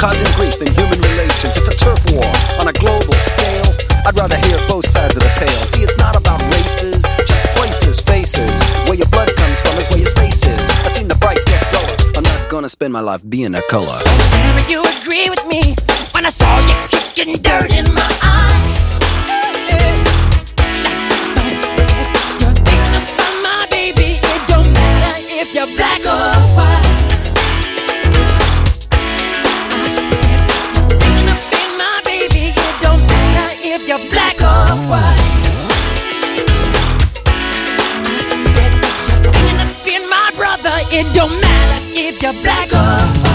causing grief in human relations. It's a turf war on a global scale. I'd rather hear both sides of the tale. See, it's not about races, just places, faces. Where your blood comes from is where your space is. I've seen the bright get duller. I'm not gonna spend my life being a color. Tell me you agree with me when I saw you kicking dirt in my eye. You're thinking about my baby. It don't matter if you're black or white. I said you're thinking about my baby. It don't matter if you're black or white. I said you're thinking about my brother. It don't matter if you're black or white.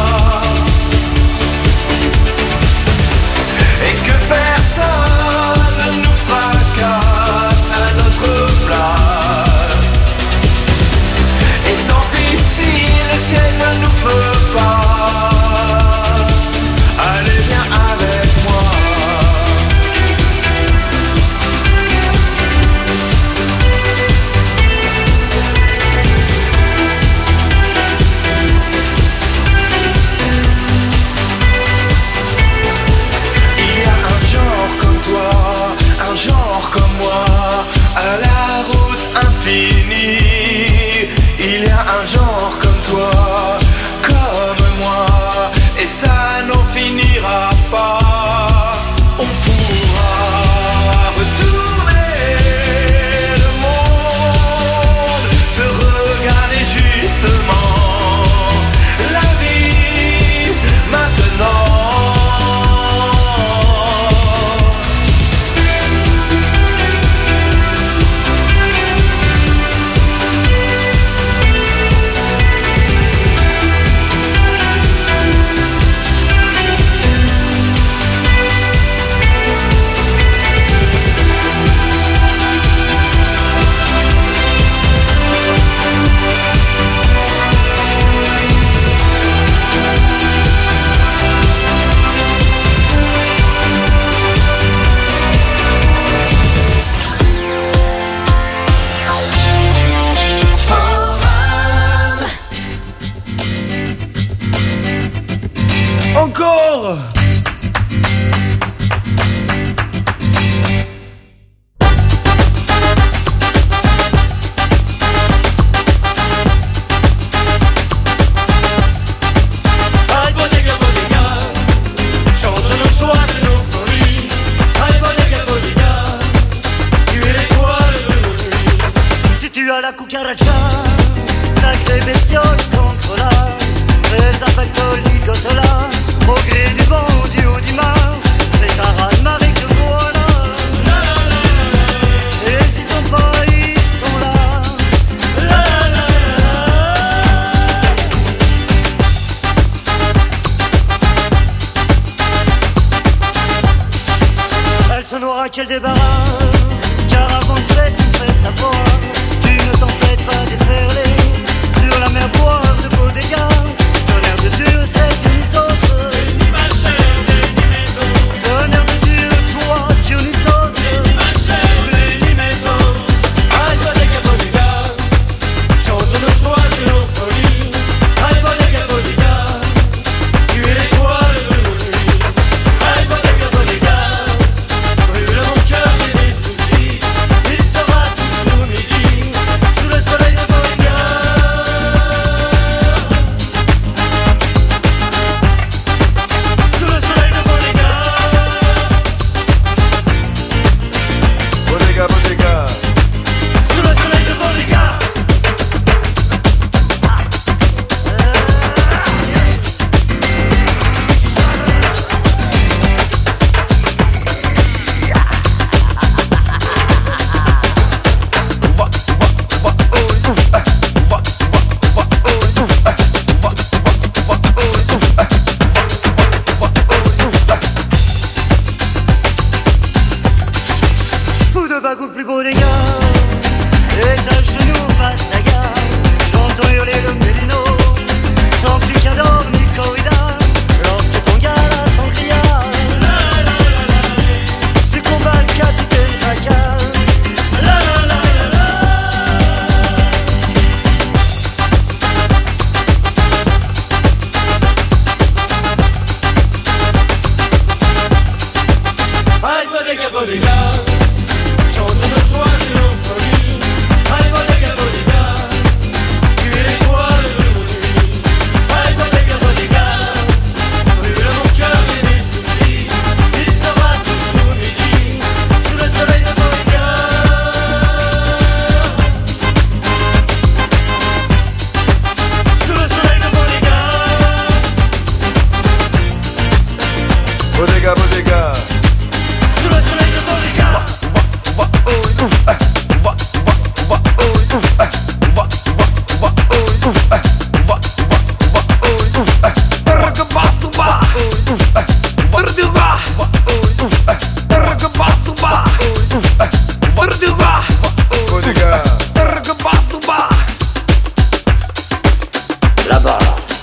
Personne Quel débarras, car avant de fait, tout fait savoir qu'une tempête va déferler sur la mer boire de beaux dégâts. Tonnerre de Dieu, c'est Dionysos. Bénis ma chère, bénis mes os. Tonnerre de Dieu, toi, Dionysos. Bénis ma chère, bénis mes os. Alba de Capodica, chante nos joies et nos folies. Alba de Capodica, tu es l'étoile de nos nuits. Alba de Capodica, mon cœur et mes soucis, il sera toujours midi sous le soleil de Bodega. Sous le soleil de Bodega. Bodega, Bodega. Sous le soleil de Bodega. Bagout plus beau des gars, et à genoux passe la gare. J'entends hurler le mélino, sans picador ni corrida. Lorsque ton gars la sangria, c'est combat le capitaine Tracal. La la la la la. Aïe, bodega, bodega. Chante nos joies et nos folies. Aïe, bodega, bodega, tu es l'étoile de nos nuits. Aïe, bodega, bodega, brûle mon cœur et mes soucis. Il sera toujours midi sous le soleil de Bodega. Sous le soleil de Bodega. Bodega, bodega. Sous le soleil de Bodega. Là-bas.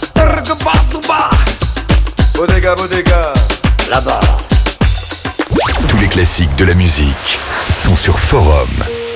Bodega, bodega. Là-bas. Tous les classiques de la musique sont sur Forum.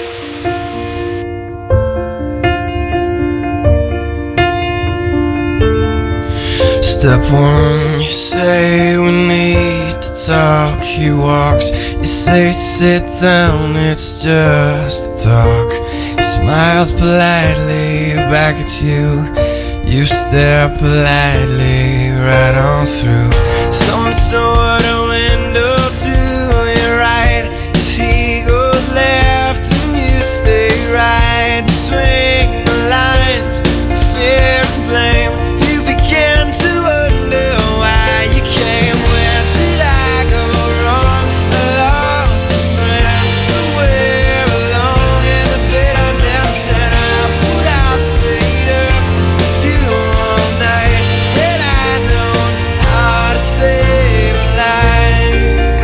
Step one, you say we need to talk. He walks, you say sit down, it's just talk. He smiles politely back at you. You stare politely right on through some sort of window to your right. As he goes left and you stay right between the lines of fear and blame. You begin to wonder why you came. Where did I go wrong? I lost a friend somewhere along in the bitterness, and I would have stayed up with you all night had I known how to save a life.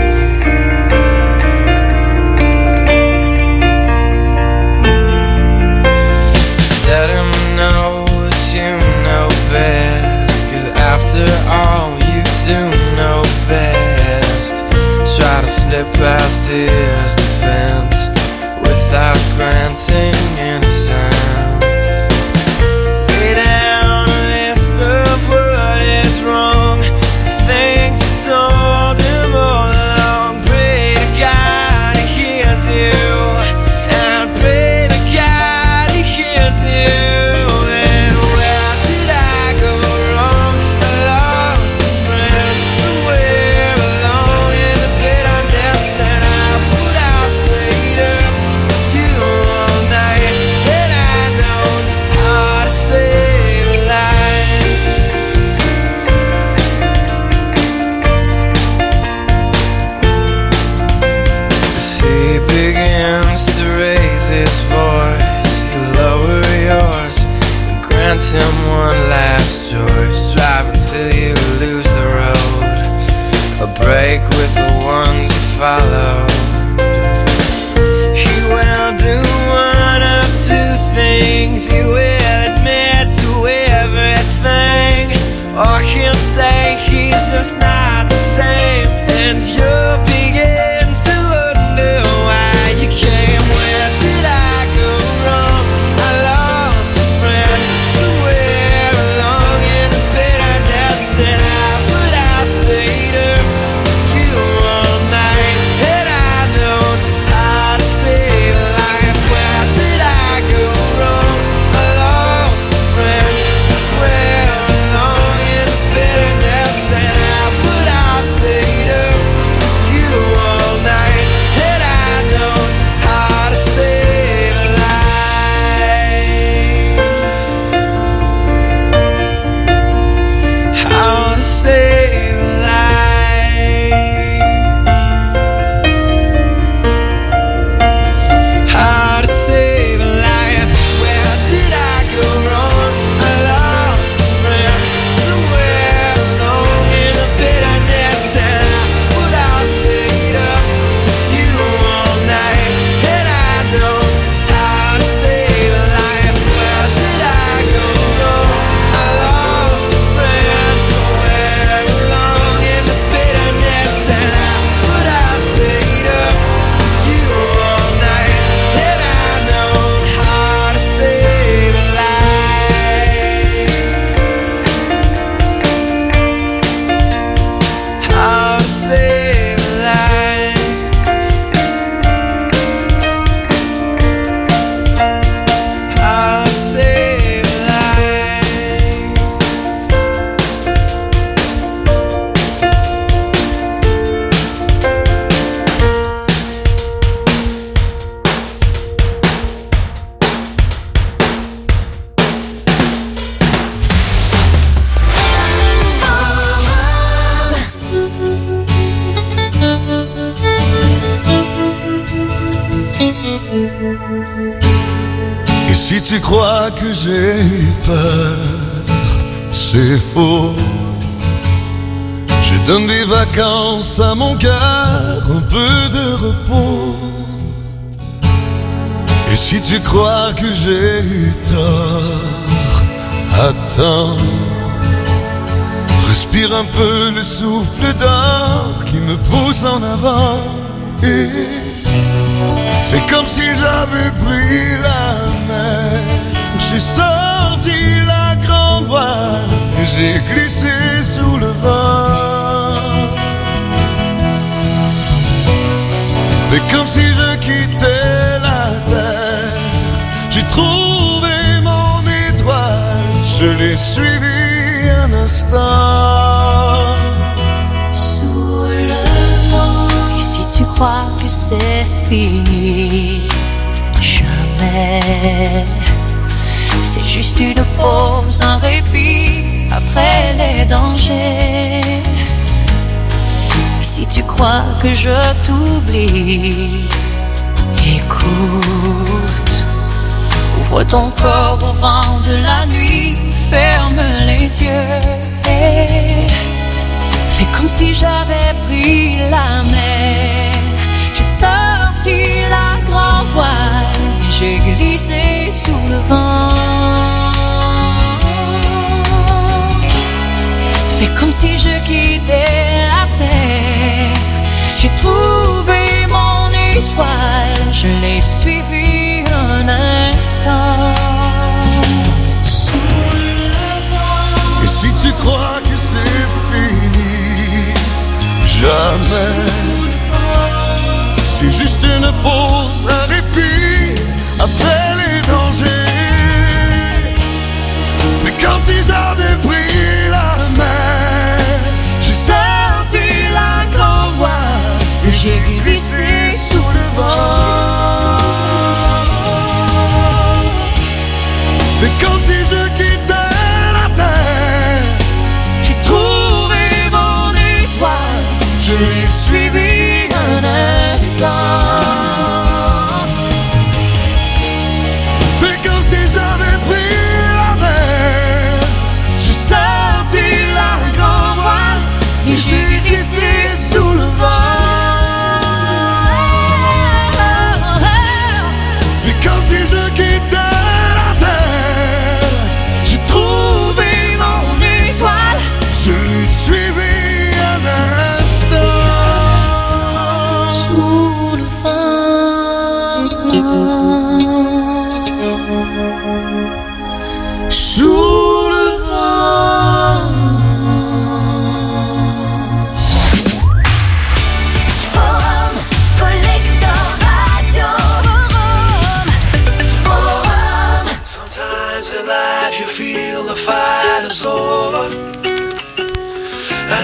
Let him know that you know best, 'cause after all you do know best. Try to slip past his defense without granting innocence. Lay down a list of what is wrong, the things you told him followed. He will do one of two things. He will admit to everything, or he'll say he's just not the same. And you'll begin to wonder why you came. Where did I go wrong? I lost a friend somewhere along in the bitterness, and I would have stayed up with you all night had I known how to save a life. Where did I go wrong? I lost a friend somewhere along in the bitterness, and I would have stayed up with you all night had I known how to save a life. How to save a life. How to save a life. Where did I go wrong? I lost a friend somewhere alone in the bitterness, and I would have stayed up with you all night had I known how to save a life. Where did I go wrong? I lost a friend somewhere along in the bitterness, and I would have stayed up with you all night had I known how to save a life. How to save a life. How to save a life. Et si tu crois que j'ai peur, c'est faux. Je donne des vacances à mon cœur, un peu de repos. Et si tu crois que j'ai tort, attends. Respire un peu le souffle d'or qui me pousse en avant. Et fais comme si j'avais pris la mer. J'ai sorti la grande voile et j'ai glissé sous le vent. Fais comme si je quittais la terre. J'ai trouvé mon étoile, je l'ai suivi un instant. Sous le vent. Et si tu crois que c'est fini, jamais. C'est juste une pause, un répit après les dangers. Et si tu crois que je t'oublie, écoute. Ouvre ton corps au vent de la nuit, ferme les yeux et fais comme si j'avais pris la mer. J'ai sorti la grande voile et j'ai glissé sous le vent. Fais comme si je quittais la terre. J'ai trouvé mon étoile, je l'ai suivi un instant. Sous le vent. Et si tu crois que c'est fini, jamais. C'est juste une pause, un répit après les dangers. Fais comme si j'avais pris la mer. J'ai sorti la grande voile et j'ai glissé sous le vent. Fais comme si je quittais la terre. J'ai trouvé mon étoile, je l'ai suivi un instant. Fais comme si j'avais pris la mer. J'ai sorti la grande voile et j'ai glissé sous le vent.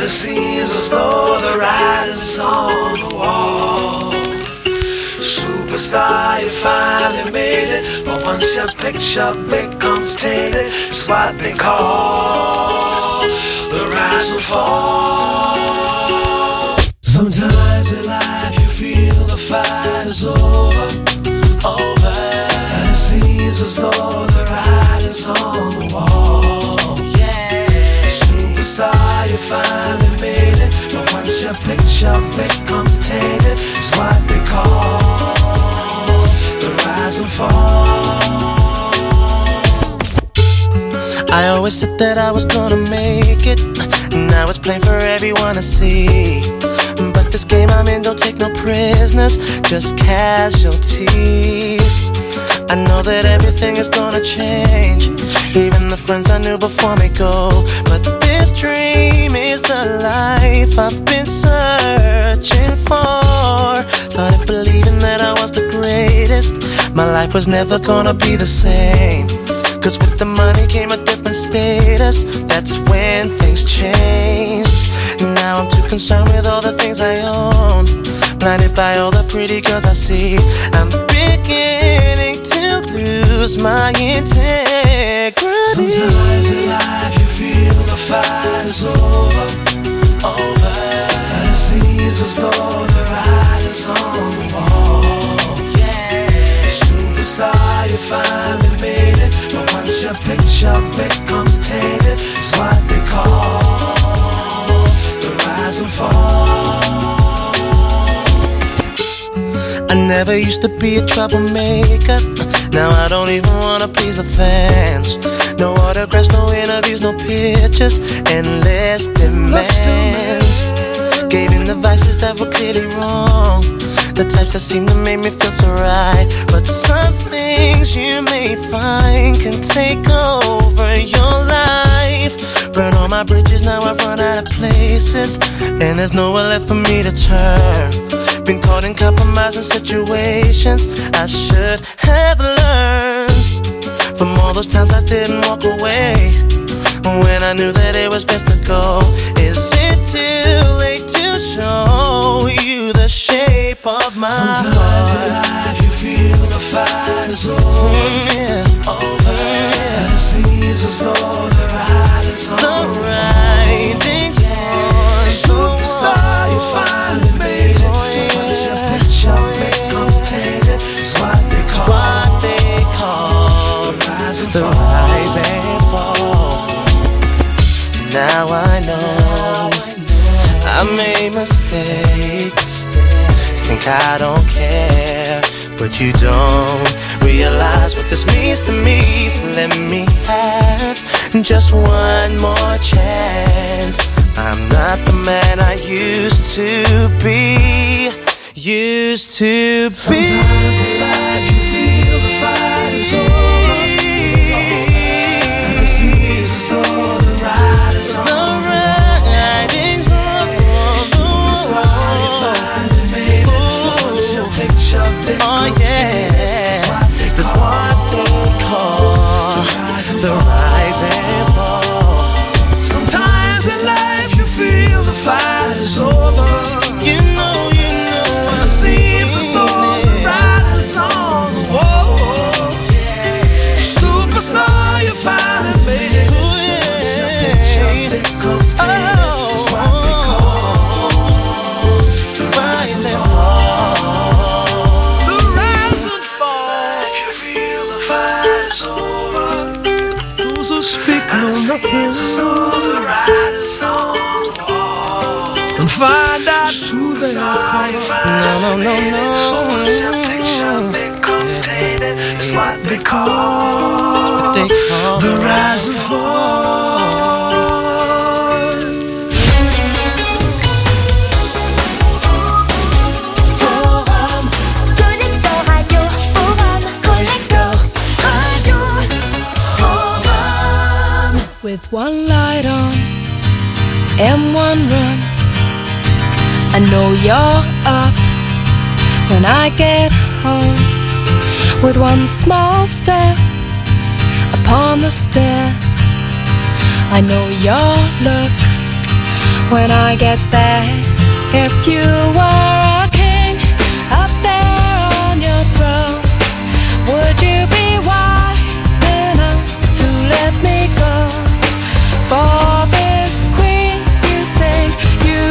seems as though the writing's on the wall. Superstar, you finally made it, but once your picture becomes tainted, it's what they call the rise and fall. Sometimes in life you feel the fight is over, and it seems as though the writing's on the wall. Superstar, you finally made it, but once your picture becomes tainted, it's what they call the rise and fall. I always said that I was gonna make it, now it's plain for everyone to see. But this game I'm in don't take no prisoners, just casualties. I know that everything is gonna change, even the friends I knew before me go. But this dream is the life I've been searching for. Started believing that I was the greatest, my life was never gonna be the same. Cause with the money came a different status, that's when things changed. Now I'm too concerned with all the things I own, blinded by all the pretty girls I see. I'm beginning to lose my integrity. Sometimes in life you feel the fight is over, and it seems as though the writing's on the wall. Superstar, you finally made it, but once your picture becomes tainted, it's what they call the rise and fall. I never used to be a troublemaker, now I don't even wanna please the fans. No autographs, no interviews, no pictures, endless demands. Gave in the vices that were clearly wrong, the types that seem to make me feel so right. But some things you may find can take over your life. Burn all my bridges, now I've run out of places, and there's nowhere left for me to turn. Been caught in compromising situations I should have learned from all those times I didn't walk away when I knew that it was best to go. Is it too late to show you the shape of my heart? Sometimes in life you feel the fight is over, and it seems as though the writing's on the writing's on. Superstar, you finally made it, but once your picture becomes tainted, it's what they call the rise and fall. Now I know I made mistakes, think I don't care, but you don't realize what this means to me. So let me have just one more chance. I'm not the man I used to be. Sometimes in life you feel the fight is over, and it seems as though the writing's on the wall. Superstar, you finally made it, but once your picture becomes tainted, it's what they call the rise and fall. Sometimes in life you feel the fight is over, You know, and it seems as though the writing's on the wall. Superstar, you finally made it, but once your picture becomes tainted, it's what they call the rise and fall. The rise and fall. If you feel the fight is over, those who speak know nothing, so the writing's on the wall. And find out who they are. no. Once your picture becomes tainted, it's what they call the rise and fall. Forum Collector Radio, Forum Collector Radio, Forum. With one light on and one room, I know you're up when I get home. With one small step upon the stair, I know your look when I get there. If you were a king up there on your throne, would you be wise enough to let me go for this queen you think you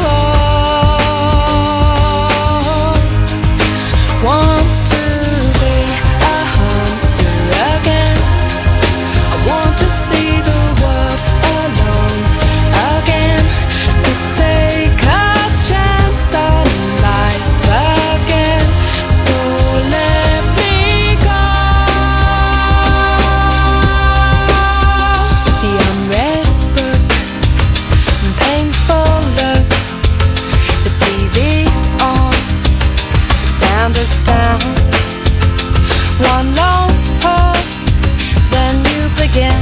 own? Wants to be a hunter again. I want to see the world alone again, to take a chance on life again. So let me go. The unread book, painful look. The TV's on, the sound is down. One long pause, then you begin.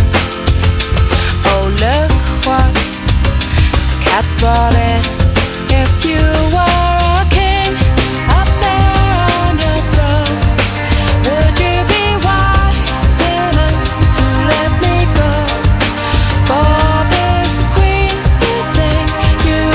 Oh, look what the cat's brought in. If you were a king up there on your throne, would you be wise enough to let me go for this queen you think you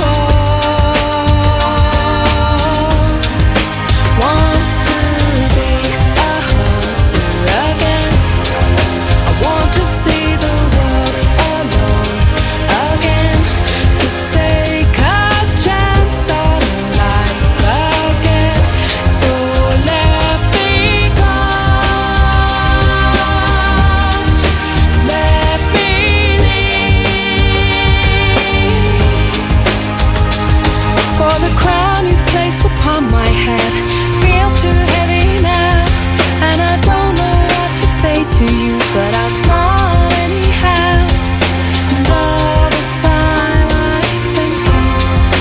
own? Wants to be a hunter again. I want to see the world alone again, to take a chance on life again. So let me go. Let me leave. For the crown you've placed upon my head feels too heavy now, and I don't know what to say to you, but I'll smile anyhow. And all the time I'm thinking,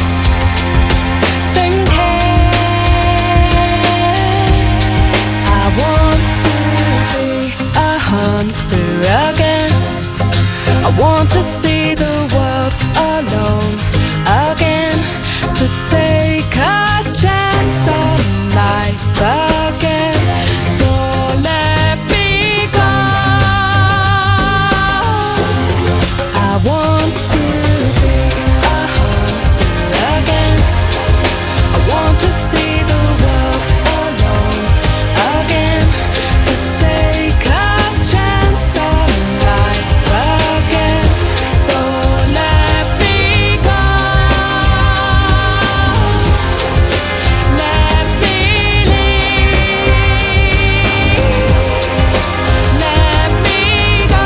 I want to be a hunter again. I want to see the world alone again, to take a chance on life again. So let me go. I want to be a hunter again. I want to see the world alone again, to take a chance on life again. So let me go. Let me leave. Let me go.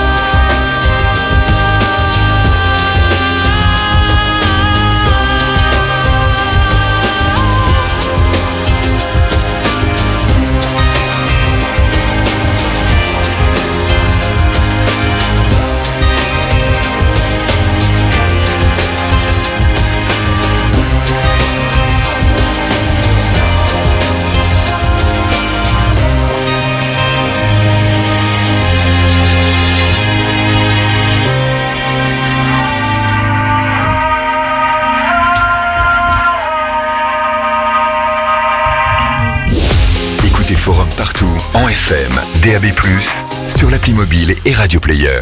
Écoutez Forum partout, en FM, DAB+, sur l'appli mobile et Radio Player.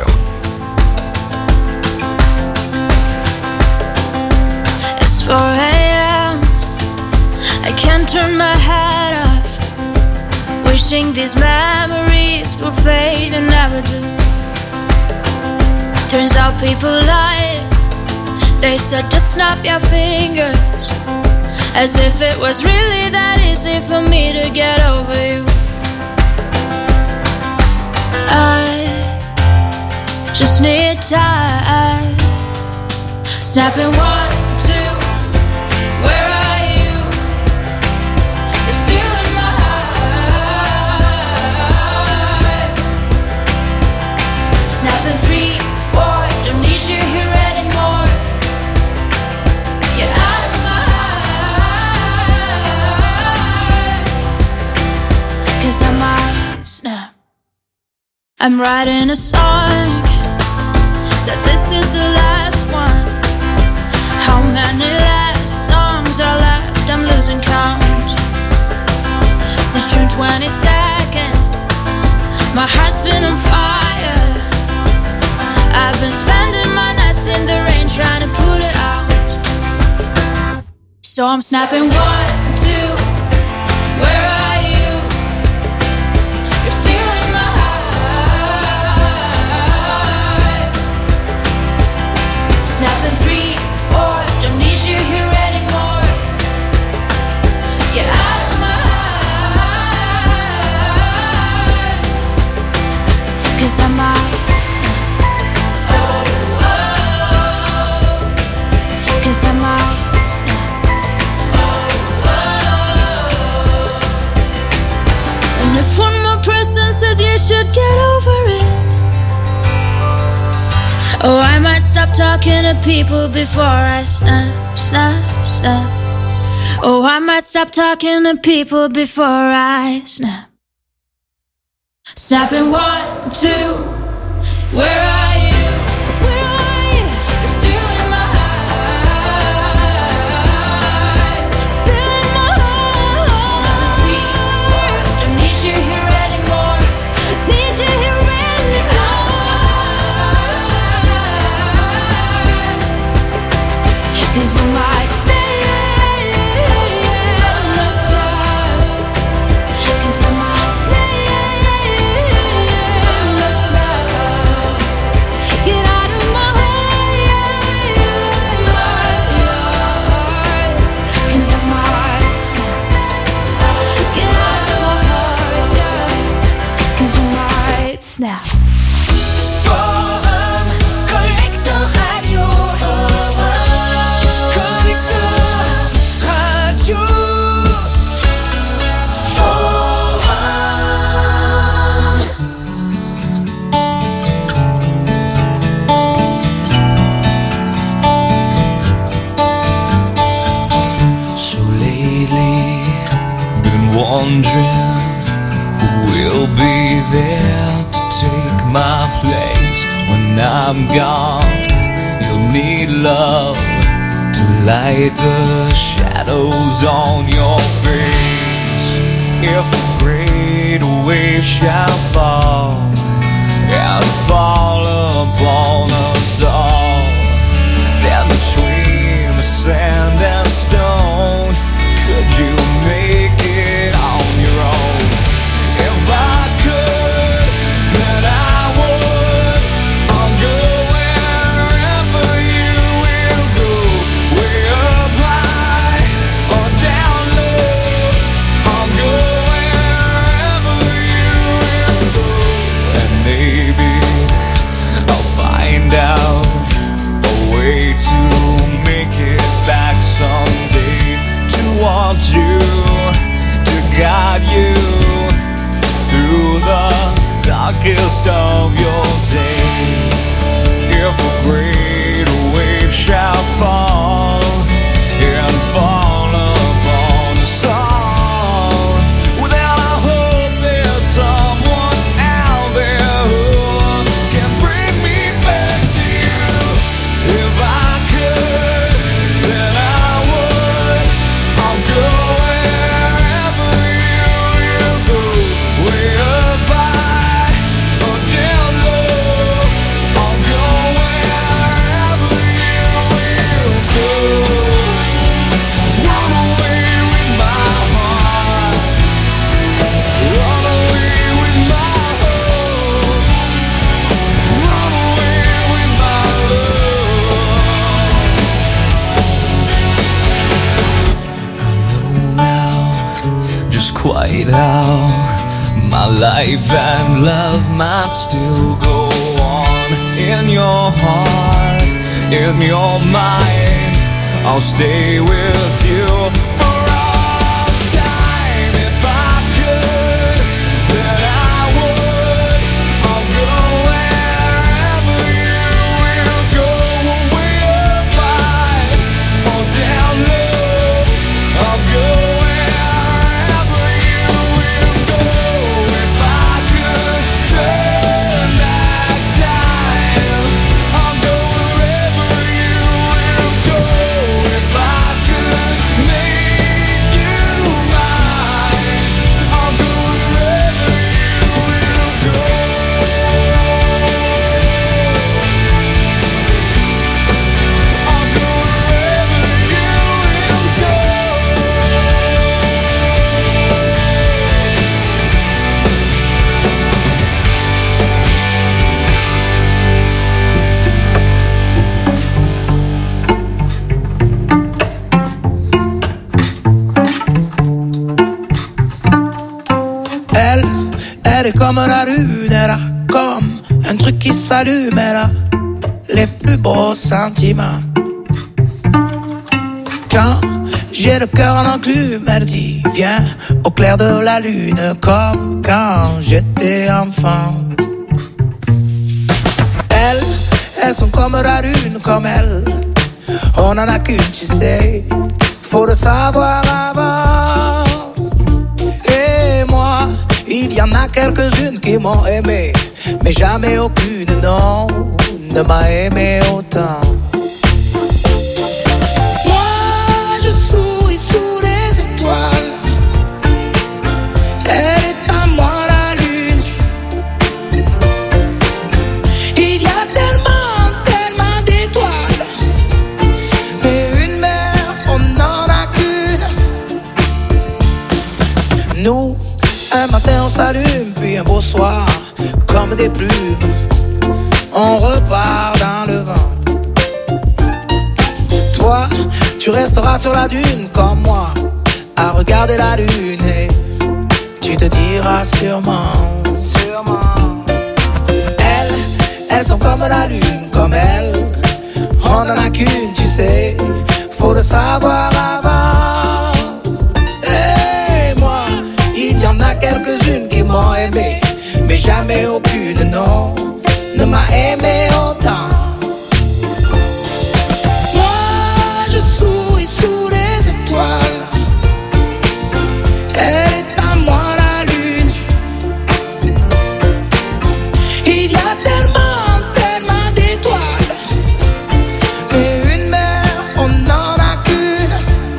It's 4 a.m. I can't turn my head off, wishing these memories will fade and never do. Turns out people lie. They said just snap your fingers, as if it was really that easy for me to get over you. I just need time. Snapping 1, 2, where are you? You're still in my heart. Snapping 3, 4, don't need you here anymore. Get out of my heart, 'cause I might snap. I'm writing a song, said this is the last one. How many last songs are left? I'm losing count. Since June 22nd, my heart's been on fire. I've been spending my nights in the rain trying to put it So I'm snapping 1, 2, where are you? You're stealing my heart. Snapping 3, 4, don't need you here anymore. Get out of my heart. 'Cause I might snap. Oh, oh. 'Cause I might snap. And if one more person says you should get over it, oh, I might stop talking to people before I snap, snap, snap. Oh, I might stop talking to people before I snap. Snapping 1, 2, where are you? Where are you? You're stealing my heart. Stealing my heart. Snapping 3, 4, don't need you here anymore. Need you here anymore. 'Cause I might stay and not stop. 'Cause I might stay and not stop. Get out of my heart. 'Cause I might snap. Get out of my heart, yeah. 'Cause I might snap. Forum, Connector Radio. Forum, Connector Radio. Forum. So lately, been wondering who will be there to take my place when I'm gone. You'll need love to light the shadows on your face. If a great wave shall fall and fall upon us all, then between the sand and stone, could you make it on your own? If I could, then I would. I'll go wherever you will go, way up high or down low. I'll go wherever you will go, and maybe I'll find out a way to make it back someday, to want you, to guide you through the darkest of your days. If a great wave shall fall and fall upon us all, well, then I hope there's someone out there who can bring me back to you. If I could, then I would. I'll go wherever you will go, way up high or down low. I'll go wherever you will go. Run away with my heart, run away with my hope, run away with my love. I know now just quite how my life and love might still go on. In your heart, in your mind, I'll stay with you for all time. If I could, then I would. I'll go wherever you will go, way up high or down low. I'll go wherever you will go. If I could turn back time, I'll go wherever you will go. If I could Elle est comme la lune, elle a comme un truc qui s'allume, elle a les plus beaux sentiments. Quand j'ai le cœur en enclume, elle dit viens au clair de la lune, comme quand j'étais enfant. Elles sont comme la lune, comme elle. On en a qu'une, tu sais, faut le savoir avant. Et moi, il y en a quelques-unes qui m'ont aimé, mais jamais aucune, non, ne m'a aimé autant. Moi, je souris sous les étoiles. Elle est à moi la lune. Il y a tellement d'étoiles, mais une mère, on n'en a qu'une. Nous, un matin on s'allume, puis un beau soir, comme des plumes, on repart dans le vent. Toi, tu resteras sur la dune comme moi, à regarder la lune, et tu te diras sûrement. Elles sont comme la lune, comme elle. On en a qu'une, tu sais, faut le savoir avant. Et moi, il y en a quelques-unes qui m'ont aimé, mais jamais aucune, non, ne m'a aimé autant. Moi, je souris sous les étoiles. Elle est à moi la lune. Il y a tellement d'étoiles, mais une mère, on n'en a qu'une.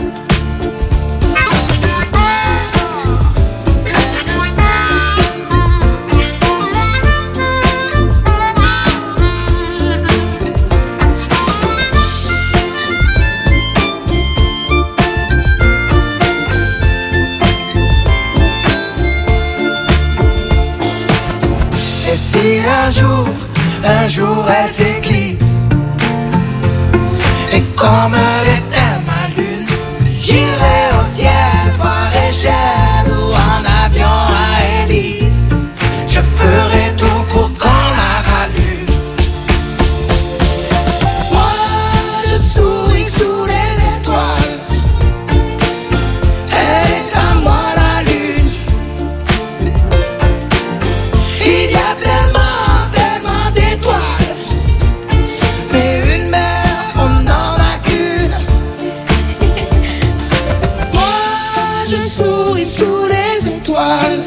Et si un jour elle s'éclipse, et comme elle était ma lune, j'irai au ciel par échelle ou en avion à hélice. Je ferai tout pour qu'on la rallume. Moi, je souris sous les étoiles. Elle est à moi la lune. Il y a tellement d'étoiles, mais une mère, on n'en a qu'une. Moi, je souris sous les étoiles.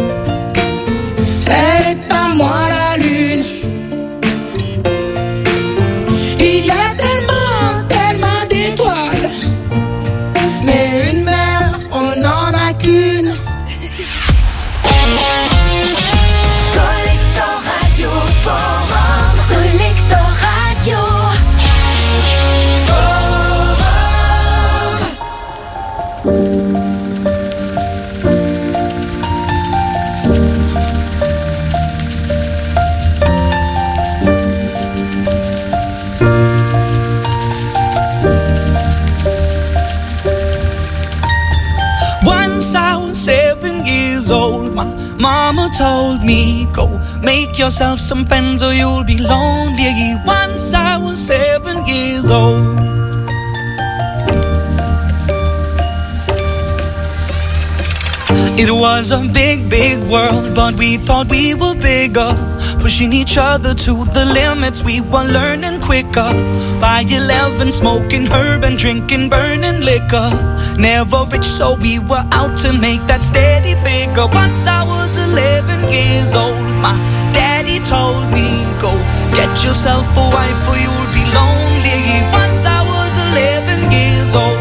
Elle est à moi la lune. Il y a tellement d'étoiles, mais une mère, on n'en a qu'une. Collector Radio Forum. Collector Radio Once I was 7 years old, my mama told me, go make yourself some friends or you'll be lonely. Once I was 7 years old. It was a big, big world, but we thought we were bigger, pushing each other to the limits. We were learning quicker. By 11, smoking herb and drinking burning liquor. Never rich, so we were out to make that steady figure. Once I was 11 years old, my daddy told me, go get yourself a wife or you'll be lonely. Once I was 11 years old.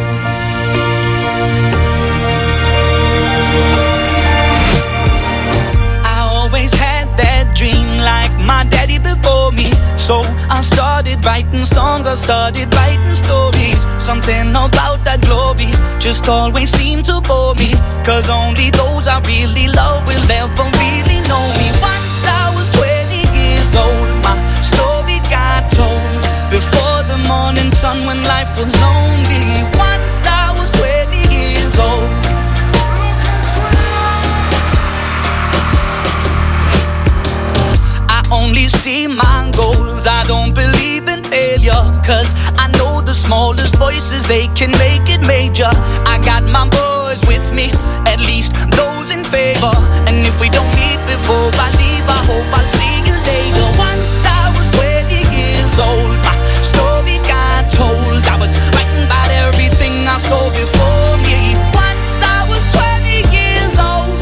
Dream like my daddy before me. So I started writing songs, I started writing stories. Something about that glory just always seemed to bore me, 'cause only those I really love will ever really know me. Once I was 20 years old, my story got told before the morning sun when life was lonely. Once I was 20 years old. 'cause I know the smallest voices, they can make it major. I got my boys with me, at least those in favor. And if we don't meet before I leave, I hope I'll see you later. Once I was 20 years old, my story got told. I was writing about everything I saw before me. Once I was 20 years old.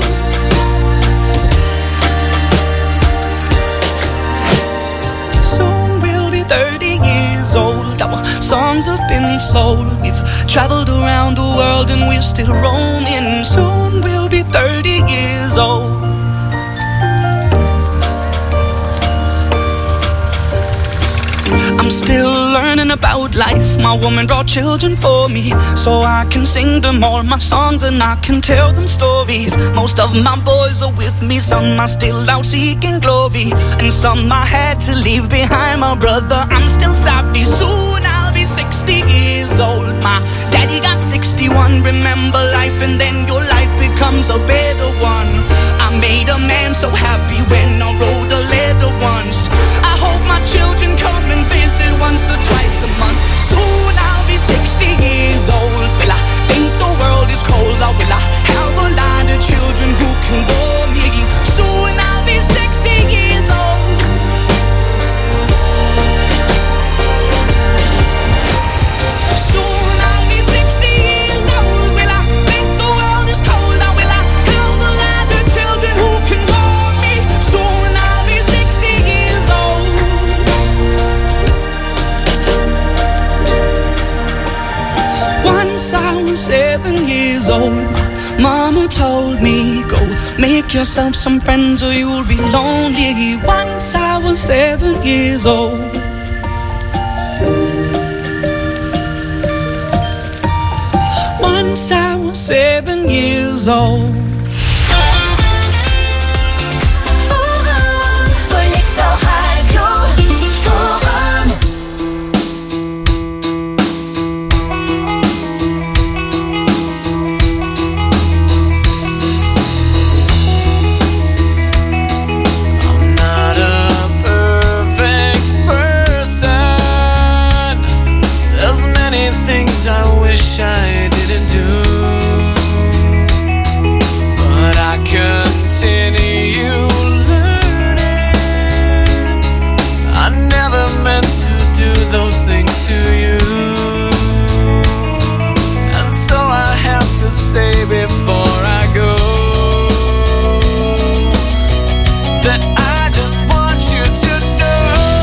Soon we'll be 30 years old. Our songs have been sold. We've traveled around the world and we're still roaming. Soon we'll be 30 years old. I'm still learning about life. My woman brought children for me, so I can sing them all my songs and I can tell them stories. Most of my boys are with me, some are still out seeking glory, and some I had to leave behind. My brother, I'm still sorry. Soon I'll be 60 years old. My daddy got 61. Remember life and then your life becomes a better one. I made a man so happy when I wrote a letter once. I hope my children come and visit once or twice a month. Soon I'll be 60 years old. Will I think the world is cold, or will I have a lot of children who can warm me? Soon I'll be 60 years old. Soon I'll be 60 years old. Will I think the world is cold, or will I have a lot of children who can warm me? Soon I'll be 60 years old. Once I was 7 years old, Mama told me, go make yourself some friends or you'll be lonely. Once I was 7 years old. Once I was 7 years old. I wish I didn't do, but I continue learning. I never meant to do those things to you, and so I have to say before I go that I just want you to know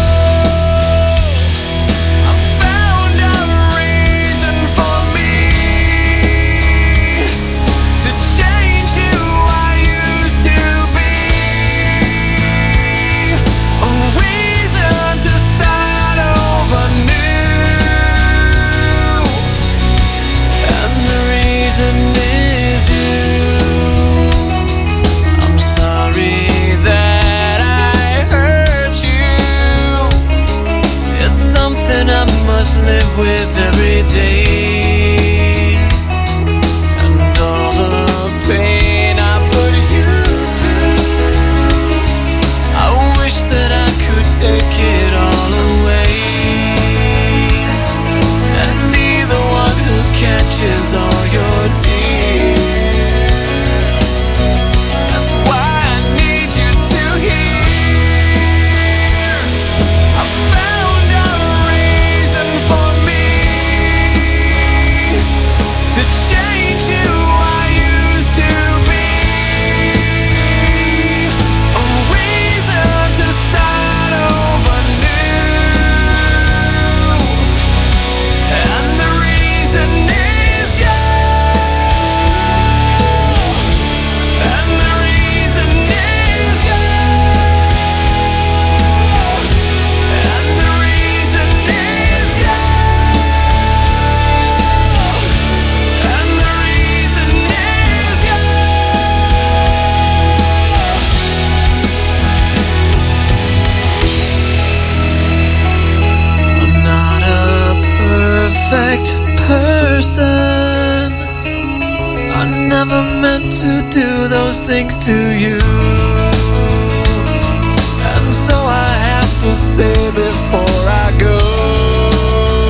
live with every day, and all the pain I put you through, I wish that I could take it all away and be the one who catches all your tears. That's why I need you to hear I found a reason for me to change who I used to be, a reason to start over new, and the reason is you, and the reason is you, and the reason is you. And the reason is you. I'm not a perfect person. I never meant to do those things to you, and so I have to say before I go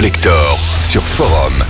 Collector sur Forum.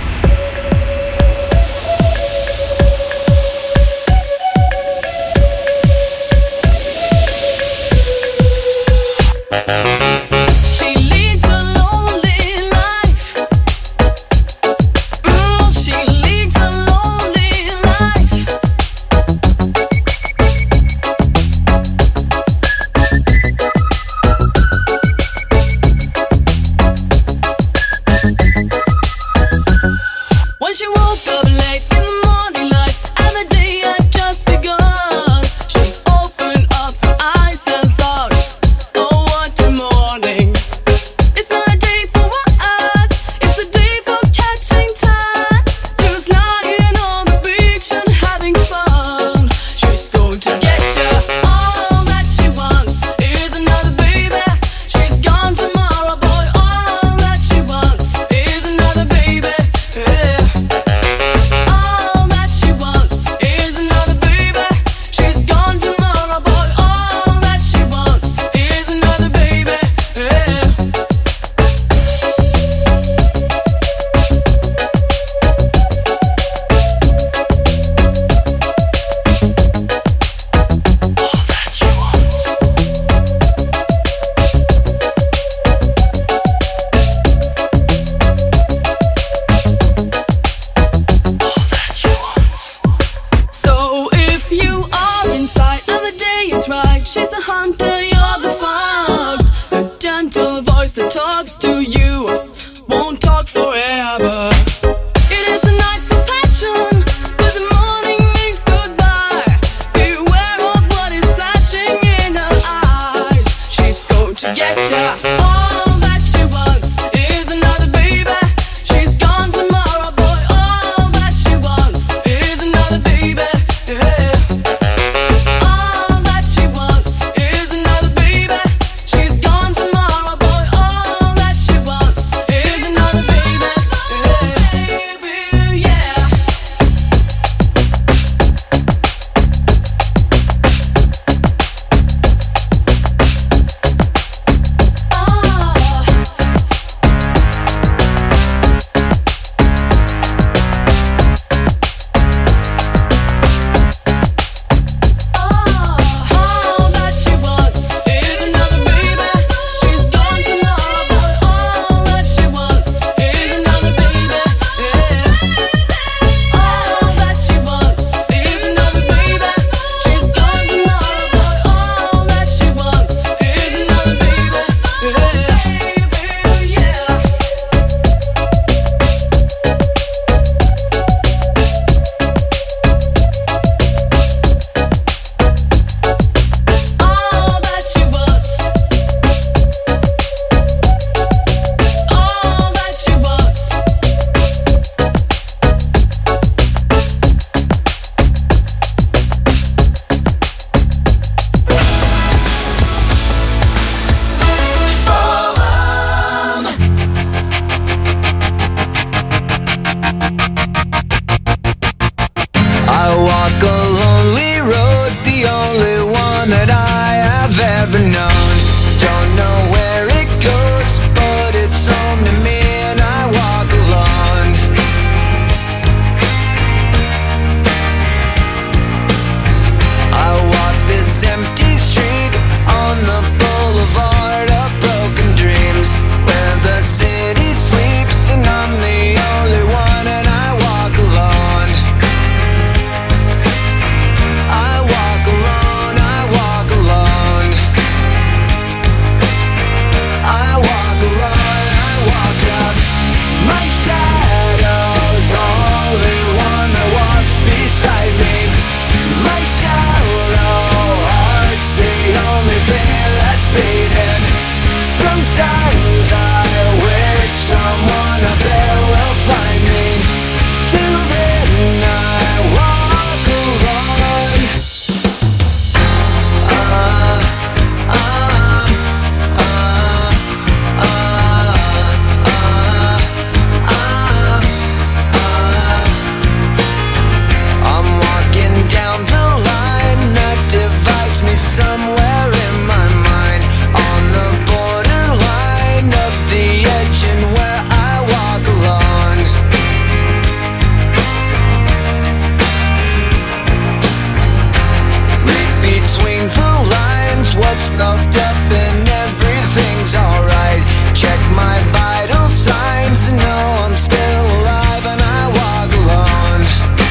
stuffed up and everything's alright. Check my vital signs and know I'm still alive, and I walk alone.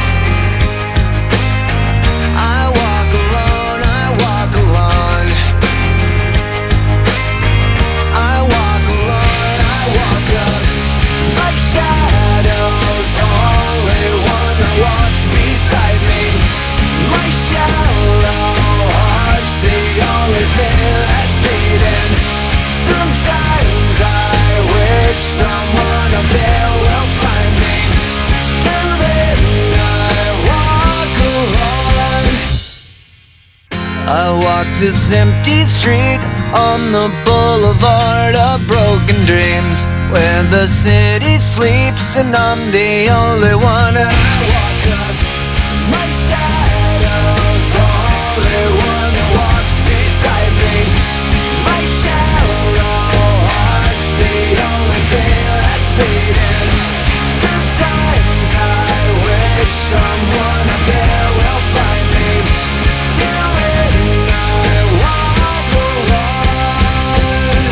I walk alone, I walk alone. I walk alone, I walk up. My shadow's only one that walks beside me. My shallow heart's the only thing that's beating. Sometimes I wish someone up there will find me. Till then I walk alone. I walk this empty street on the boulevard of broken dreams, where the city sleeps and I'm the only one. And I walk up. My shadow's only one that walks beside me. My shallow heart's the only thing that's beating. Sometimes I wish someone up there will find me. Till then I walk alone.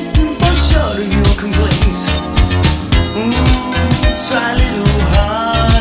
Try a little harder.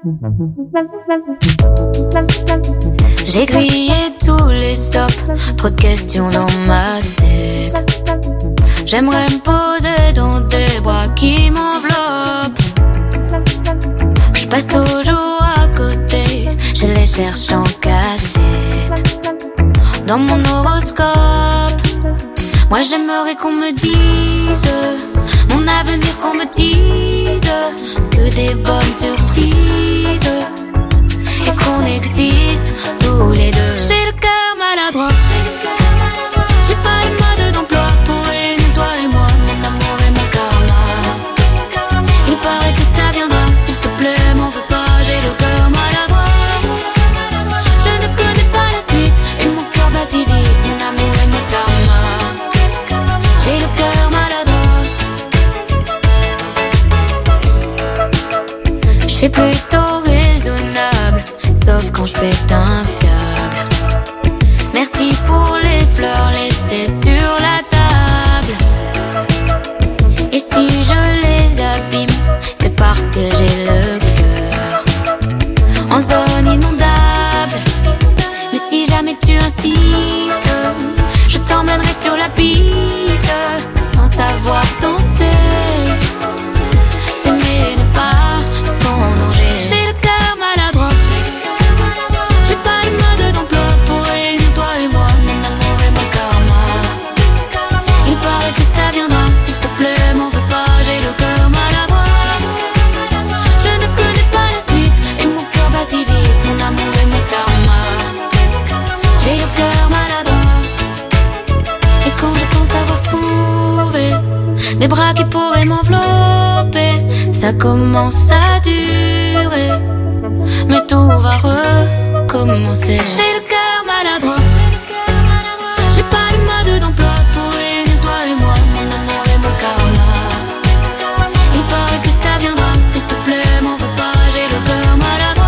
J'ai grillé tous les stops, trop de questions dans ma tête. J'aimerais me poser dans des bras qui m'enveloppent. Je passe toujours à côté, je les cherche en cachette. Dans mon horoscope, moi j'aimerais qu'on me dise mon avenir, qu'on me dise que des bonnes surprises et qu'on existe tous les deux. J'ai le cœur maladroit, j'ai pas le mode d'emploi pour réunir toi et moi, mon amour et mon karma. Il paraît que ça viendra, s'il te plaît, m'en veux pas, j'ai le cœur maladroit. Je ne connais pas la suite et mon cœur bat si vite, mon amour et mon karma. J'ai le cœur maladroit. Je suis plutôt raisonnable, sauf quand je pète un câble. Merci pour les fleurs laissées sur la table. Et si je les abîme, c'est parce que j'ai le cœur en zone inondable. Mais si jamais tu insistes, je t'emmènerai sur la piste, sans savoir danser. S'aimer n'est pas sans danger. J'ai le cœur maladroit, j'ai pas le mode d'emploi pour réunir toi et moi, mon amour et mon karma. Il paraît que ça viendra, s'il te plaît, m'en veux pas, j'ai le cœur maladroit. Je ne connais pas la suite et mon cœur bat si vite, mon amour et mon karma. J'ai le cœur maladroit. Et quand je pense avoir trouvé des bras qui pourraient m'envelopper, ça commence à durer, mais tout va recommencer. J'ai le cœur